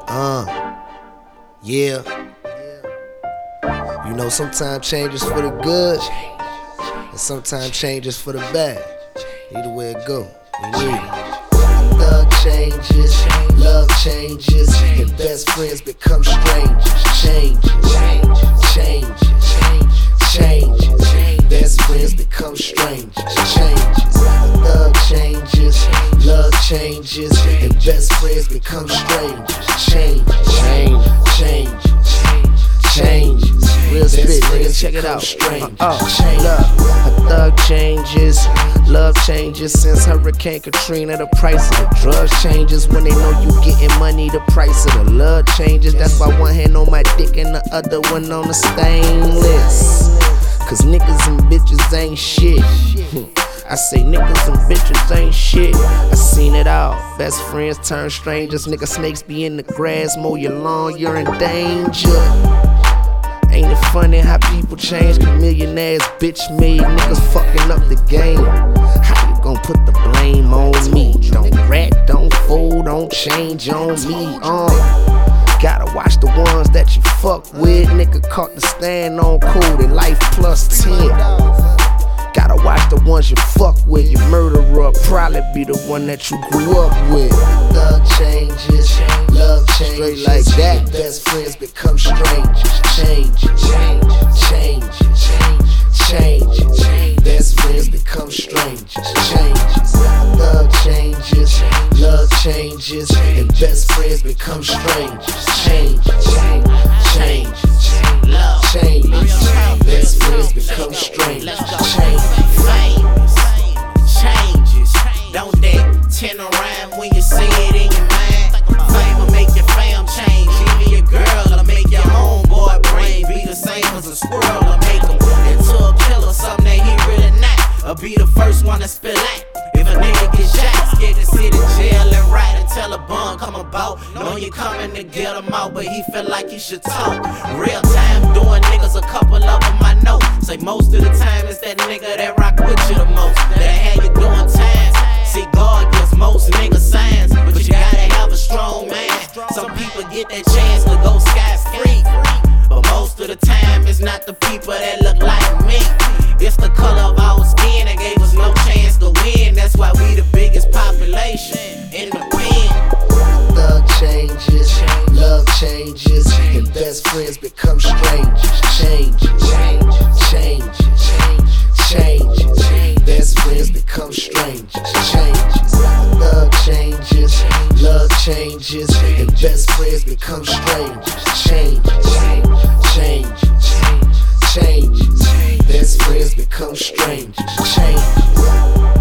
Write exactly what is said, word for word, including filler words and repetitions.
Uh, yeah. You know, sometimes change is for the good, and sometimes change is for the bad. Either way it go, we need it. Thug changes, love changes, and best friends become strangers. Changes, changes, changes, best friends become strangers. Changes, thug changes, love changes, and best friends become strangers. Changes, changes, changes, changes. Real spit, niggas, check it out. Strange. Uh, oh, look, a thug changes, love changes. Since Hurricane Katrina, the price of the drugs changes. When they know you getting money, the price of the love changes. That's why one hand on my dick and the other one on the stainless. Cause niggas and bitches ain't shit. I say niggas and bitches ain't shit. I seen it all. Best friends turn strangers. Nigga snakes be in the grass, mow your lawn, you're in danger. Ain't it funny how people change? Cause millionaires bitch made niggas fucking up the game. How you gon' put the blame on me? Don't rat, don't fool, don't change on me. Uh, gotta watch the ones that you fuck with. Nigga caught the stand on code at life plus ten. Gotta watch the ones you fuck with. Your murderer probably be the one that you grew up with. Thug changes, love changes, straight like that. Best friends become strangers. Changes, changes, changes, best friends become strangers. Changes, thug changes, love changes, and best friends become strangers. Changes, changes, love changes, best friends become strangers. Famous changes. Don't that ten around when you see it in your mind. Fame will make your fam change. Even your girl will make your homeboy brain be the same as a squirrel. Or make him into a killer, something that he really not. Or be the first one to spill out. If a nigga get shot, scared to sit in jail and ride until a bun come about. Know you coming to get him out, but he feel like he should talk. Real time doing niggas, a couple of them I know. Say most of the time it's that nigga that rock with you the most, that had you doing times. See, God gives most niggas signs, but you gotta have a strong man. Some people get that chance to go scot-free, but most of the time it's not the people that look like me. It's the color of our skin that gave us no chance to win. That's why we the biggest population in the pen. Thug changes, love changes, and best friends become strangers. Changes, changes, changes, best friends become strangers. Changes, thug changes, love changes, and best friends become strangers. Changes, changes, changes, best friends become strangers. Changes.